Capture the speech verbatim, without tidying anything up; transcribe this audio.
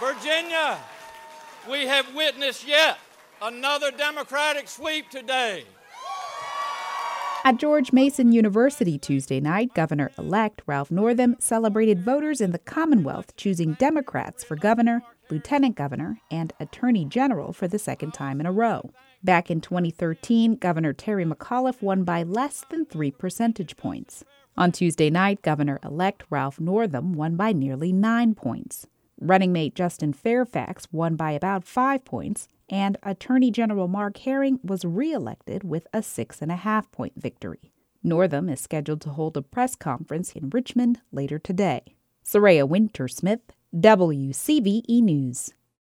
Virginia, we have witnessed yet another Democratic sweep today. At George Mason University Tuesday night, Governor-elect Ralph Northam celebrated voters in the Commonwealth choosing Democrats for governor, lieutenant governor, and attorney general for the second time in a row. Back in twenty thirteen, Governor Terry McAuliffe won by less than three percentage points. On Tuesday night, Governor-elect Ralph Northam won by nearly nine points. Running mate Justin Fairfax won by about five points, and Attorney General Mark Herring was reelected with a six and a half point victory. Northam is scheduled to hold a press conference in Richmond later today. Soraya Wintersmith, W C V E News.